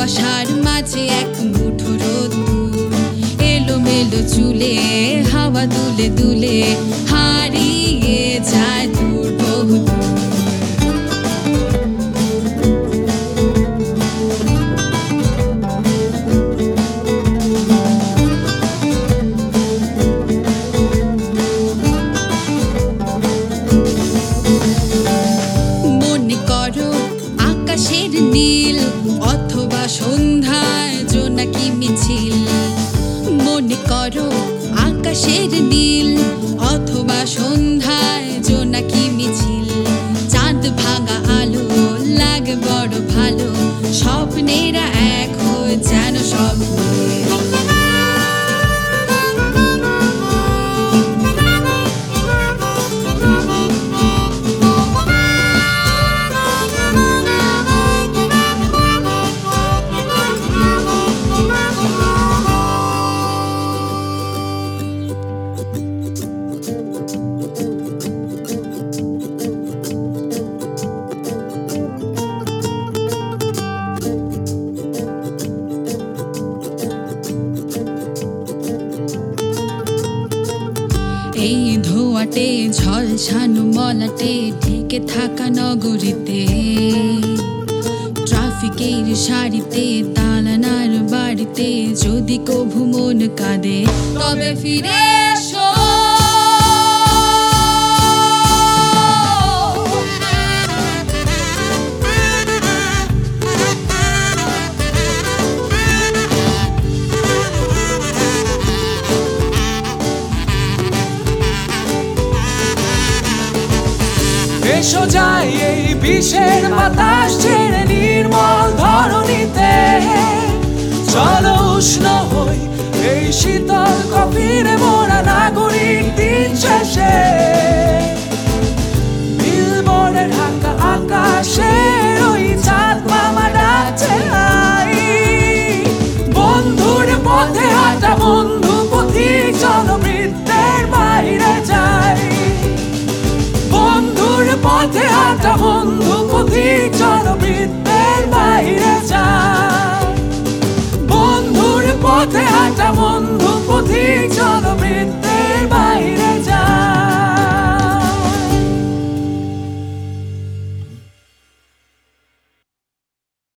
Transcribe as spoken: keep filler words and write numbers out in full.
কুয়াশার মাঝে এক মুঠো রোদ্দুর, এলোমেলো চুলে হাওয়া দুলে দুলে হারিয়ে যায় দূর বহুদূর। মনে করো আকাশের নীল অথবা সন্ধ্যায় জোনাকি মিছিল, মনে করো আকাশের নীল অথবা সন্ধ্যায় জোনাকি মিছিল। চাঁদ ভাঙা আলো লাগে বড় ভালো, স্বপ্নেরা এক হয়ে যেন স্বপ্নে। এই ধোঁয়াটে ঝলসানো মলাটে ঢেকে থাকা নগরীতে, ট্রাফিকের সারিতে দালানার বাড়িতে যদি কভু মন কাঁদে তবে ফিরে এসো। এসো যাই এই বিষের বাতাস ছেড়ে নির্মল ধরণীতে, চলো উষ্ণ হই এই শীতল কফিনে মোরা নাগরিক দিন শেষে। বিলবোর্ডে ঢাকা আকাশের ওই চাঁদ মামা ডাকছে হাই, বন্ধুর পথে হাঁটা বন্ধু পথিক চলো বৃত্তের বাইরে যাই। পথে হাঁটা বন্ধু পথিক চলো বৃত্তের বাইরে যায়, বন্ধুর পথে হাঁটা বন্ধু পথিক চলো বৃত্তের